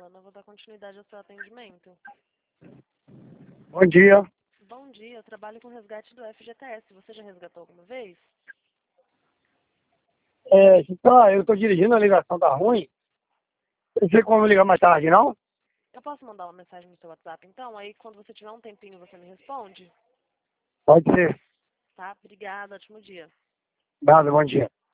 Ana, vou dar continuidade ao seu atendimento. Bom dia. Bom dia, eu trabalho com resgate do FGTS. Você já resgatou alguma vez? Eu estou dirigindo, a ligação tá ruim. Não sei como ligar mais tarde, não? Eu posso mandar uma mensagem no seu WhatsApp, então? Aí, quando você tiver um tempinho, você me responde? Pode ser. Tá? Obrigada, ótimo dia. Nada, bom dia.